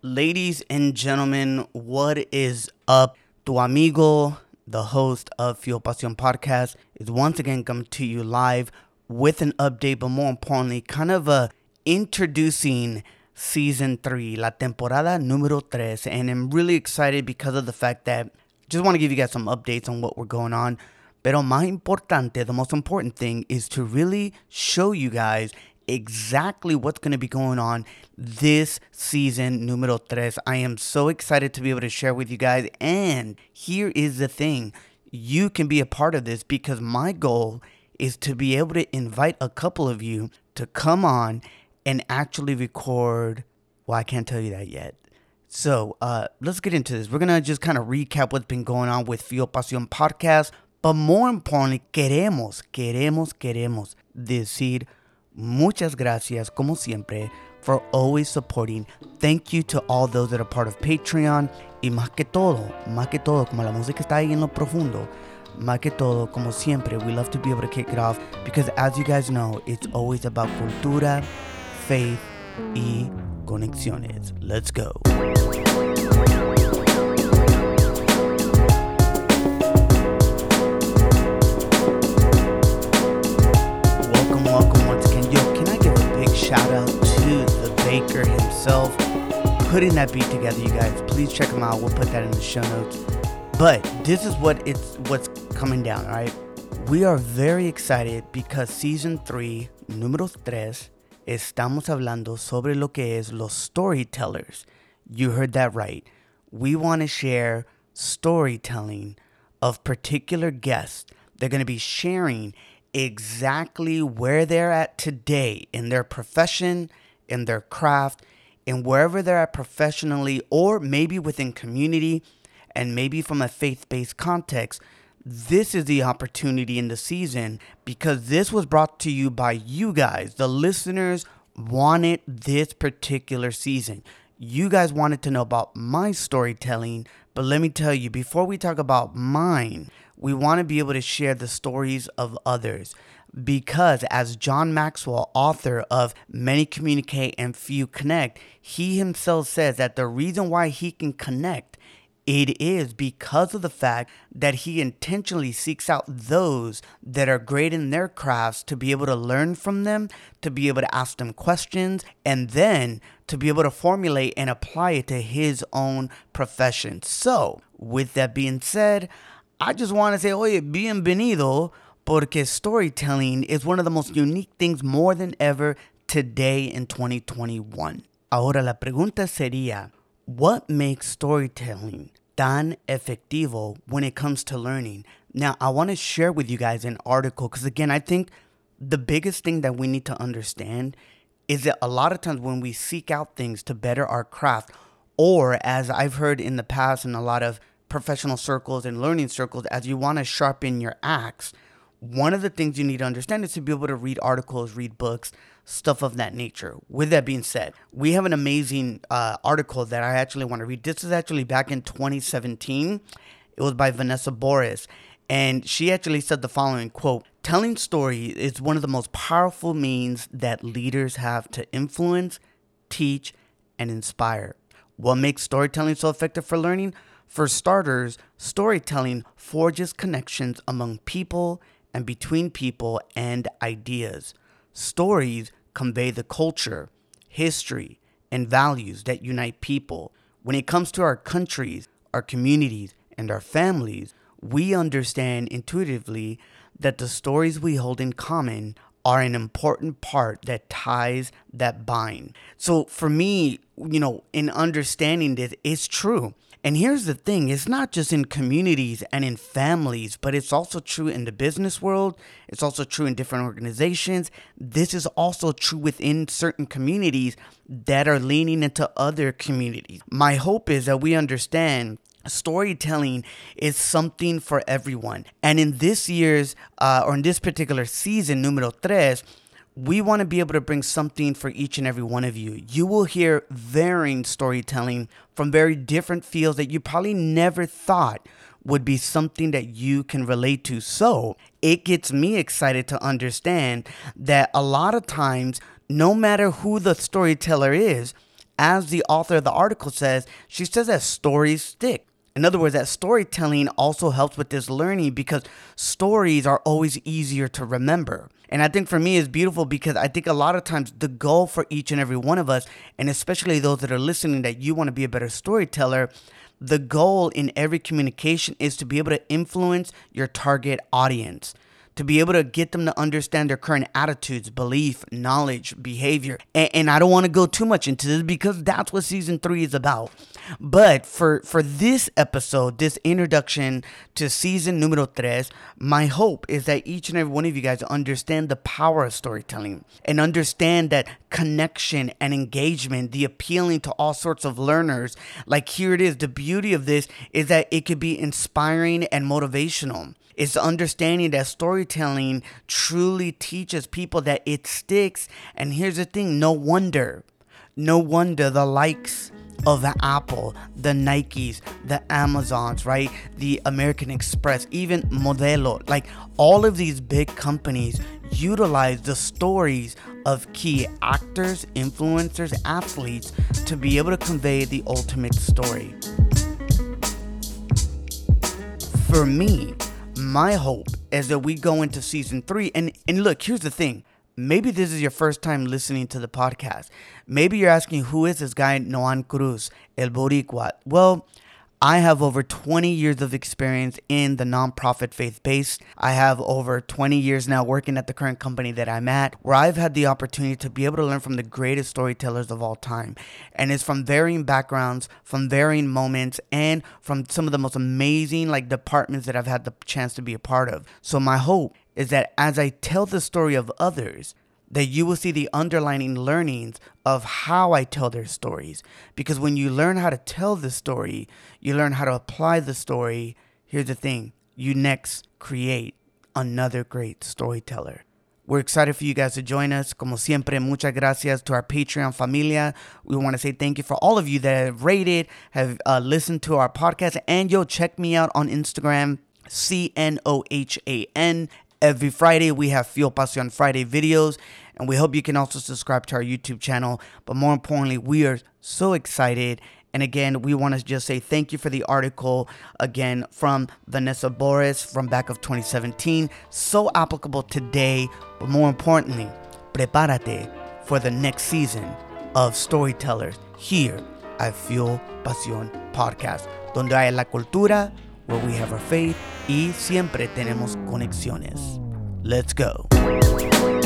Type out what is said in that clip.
Ladies and gentlemen, what is up? Tu amigo, the host of Fuel Pasión Podcast, is once again coming to you live with an update, but more importantly, kind of introducing season 3, la temporada número 3. And I'm really excited because of the fact that just want to give you guys some updates on what we're going on. Pero más importante, the most important thing is to really show you guys exactly what's going to be going on this season numero 3. I am so excited to be able to share with you guys. And here is the thing. You can be a part of this because my goal is to be able to invite a couple of you to come on and actually record. Well, I can't tell you that yet. So let's get into this. We're going to just kind of recap what's been going on with Fuel Pasión Podcast. But more importantly, queremos decir muchas gracias, como siempre, for always supporting. Thank you to all those that are part of Patreon. Y más que todo, como la música está ahí en lo profundo, más que todo, como siempre, we love to be able to kick it off because as you guys know, it's always about cultura, faith, y conexiones. Let's go. Welcome once again. Yo, can I give a big shout out to the baker himself putting that beat together, you guys. Please check him out. We'll put that in the show notes. But this is what's coming down, all right? We are very excited because season 3, número 3, estamos hablando sobre lo que es los storytellers. You heard that right. We want to share storytelling of particular guests. They're going to be sharing exactly where they're at today in their profession, in their craft, and wherever they're at professionally, or maybe within community, and maybe from a faith-based context. This is the opportunity in the season because this was brought to you by you guys. The listeners wanted this particular season. You guys wanted to know about my storytelling, but let me tell you, before we talk about mine, we want to be able to share the stories of others because as John Maxwell, author of Many Communicate and Few Connect, he himself says that the reason why he can connect, it is because of the fact that he intentionally seeks out those that are great in their crafts to be able to learn from them, to be able to ask them questions, and then to be able to formulate and apply it to his own profession. So, with that being said, I just want to say, oye, bienvenido, porque storytelling is one of the most unique things more than ever today in 2021. Ahora, la pregunta sería, what makes storytelling tan efectivo when it comes to learning? Now, I want to share with you guys an article because, again, I think the biggest thing that we need to understand is that a lot of times when we seek out things to better our craft, or as I've heard in the past in a lot of professional circles and learning circles, as you want to sharpen your axe, one of the things you need to understand is to be able to read articles, read books, stuff of that nature. With that being said, we have an amazing article that I actually want to read. This is actually back in 2017. It was by Vanessa Boris. And she actually said the following, quote, "Telling stories is one of the most powerful means that leaders have to influence, teach, and inspire. What makes storytelling so effective for learning? For starters, storytelling forges connections among people and between people and ideas. Stories convey the culture, history, and values that unite people. When it comes to our countries, our communities, and our families, we understand intuitively that the stories we hold in common are an important part that ties, that bind." So for me, in understanding this, it's true. And here's the thing, it's not just in communities and in families, but it's also true in the business world. It's also true in different organizations. This is also true within certain communities that are leaning into other communities. My hope is that we understand storytelling is something for everyone. And in this year's, or in this particular season, numero 3, we want to be able to bring something for each and every one of you. You will hear varying storytelling from very different fields that you probably never thought would be something that you can relate to. So it gets me excited to understand that a lot of times, no matter who the storyteller is, as the author of the article says, she says that stories stick. In other words, that storytelling also helps with this learning because stories are always easier to remember. And I think for me it's beautiful because I think a lot of times the goal for each and every one of us, and especially those that are listening, that you want to be a better storyteller, the goal in every communication is to be able to influence your target audience, to be able to get them to understand their current attitudes, belief, knowledge, behavior. And I don't want to go too much into this because that's what season 3 is about. But for this episode, this introduction to season numero 3, my hope is that each and every one of you guys understand the power of storytelling and understand that connection and engagement, the appealing to all sorts of learners. Like here it is. The beauty of this is that it could be inspiring and motivational. It's the understanding that storytelling truly teaches people that it sticks. And here's the thing, no wonder the likes of Apple, the Nikes, the Amazons, right? The American Express, even Modelo, like all of these big companies utilize the stories of key actors, influencers, athletes to be able to convey the ultimate story. For me, my hope is that we go into season 3 and look, here's the thing. Maybe this is your first time listening to the podcast. Maybe you're asking, who is this guy, Noan Cruz, El Boricua? Well, I have over 20 years of experience in the nonprofit faith-based. I have over 20 years now working at the current company that I'm at, where I've had the opportunity to be able to learn from the greatest storytellers of all time. And it's from varying backgrounds, from varying moments, and from some of the most amazing departments that I've had the chance to be a part of. So my hope is that as I tell the story of others, that you will see the underlying learnings of how I tell their stories. Because when you learn how to tell the story, you learn how to apply the story. Here's the thing, you next create another great storyteller. We're excited for you guys to join us. Como siempre, muchas gracias to our Patreon familia. We want to say thank you for all of you that have rated, have listened to our podcast, and check me out on Instagram, CNOHAN. Every Friday, we have Fuel Pasión Friday videos, and we hope you can also subscribe to our YouTube channel. But more importantly, we are so excited. And again, we want to just say thank you for the article, again, from Vanessa Boris from back of 2017. So applicable today, but more importantly, prepárate for the next season of Storytellers here at Fuel Pasión Podcast, donde hay la cultura, where we have our faith, y siempre tenemos conexiones. Let's go.